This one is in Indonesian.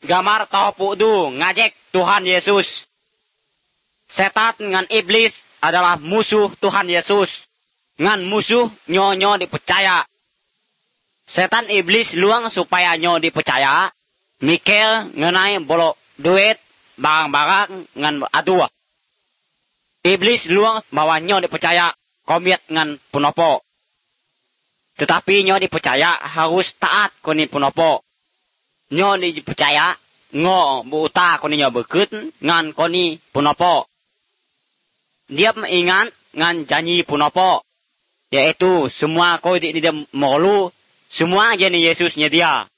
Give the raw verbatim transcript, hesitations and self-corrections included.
gamar topu du ngajek Tuhan Yesus. Setan ngan iblis adalah musuh Tuhan Yesus. Ngan musuh nyo-nyo dipercaya. Setan iblis luang supaya nyo dipercaya. Mikir ngenai bolok duit, barang-barang ngan aduh. Iblis luang bahwa nyo dipercaya komit ngan punopo. Tetapi nyo dipercaya harus taat koni punopo. Nyo dipercaya ngo buta koni nyo bekut ngan koni punopo. Dia mengingat ngan janji punopo. Yaitu semua kau di dia malu, semua jenis Yesusnya dia.